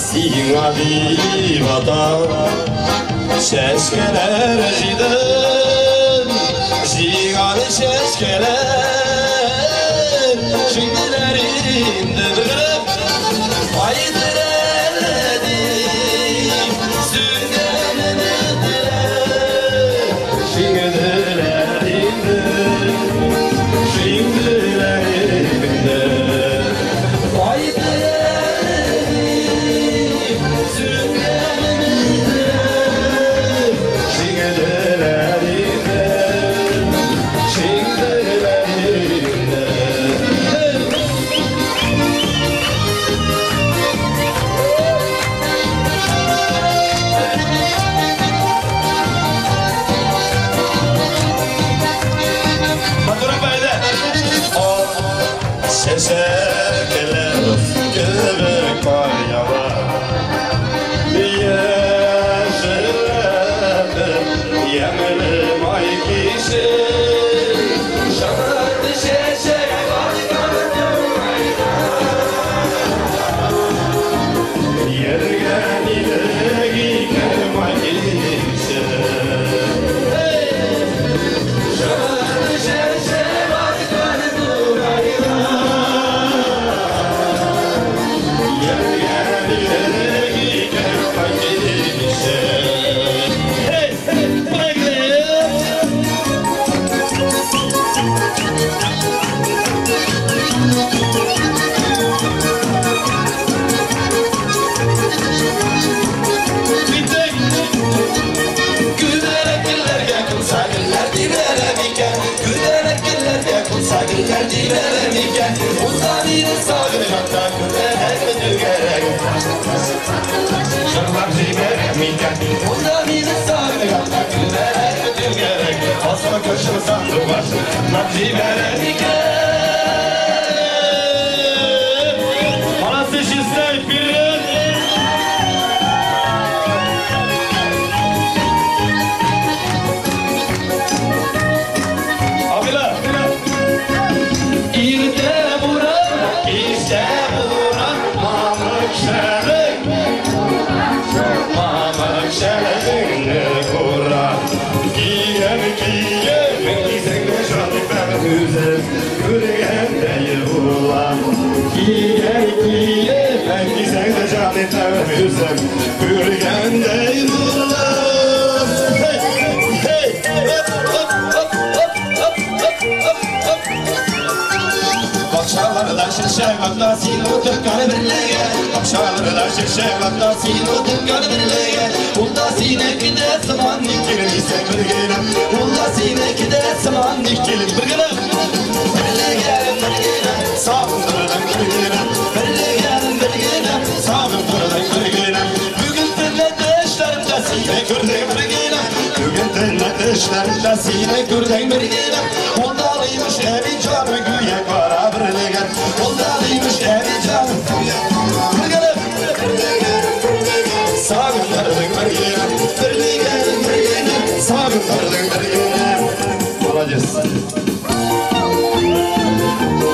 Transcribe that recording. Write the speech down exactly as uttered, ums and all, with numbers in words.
Sina divata şeşkeler jiden jigan şeşkeler şimdilerinde bırakıp aydırelim süngenimizde şimdilerinde şimdilerinde şeşerkeler göbek paryalar yeşillerde yemilim ay kişi şanardı şeşek yergen ile gidelim ay kişi şanardı şeşek Uzanır sağırmakta gülerek dügerek Şarlar ziberemiyken Uzanır sağırmakta gülerek dügerek Asma köşemi sandı başı Şarlar ziberemiyken Parası şişler birin Gürgende yılan Kiye kiye ben gizem de canete hüzem Gürgende yılan Hey hey hop hop hop hop hop hop hop Akşalarda şişe vakta sinu tıkkanı birliğe Akşalarda şişe vakta sinu tıkkanı birliğe Unda sinek gide zaman dikkilim ise birgine Unda sinek gide zaman dikkilim birgine Birliğelim birgine sağımdırdan birgine Birliğelim birgine sağımdırdan birgine Bugün tillete işlerimde sinek gördüm birgine Bugün tillete işlerimde sinek gördüm birgine Ondalıymış evi canı güye para birliğe Ondalıymış evi canı güye birgine Sağımdırdan birgine Birliğelim birgine sağımdırdan birgine Молодец.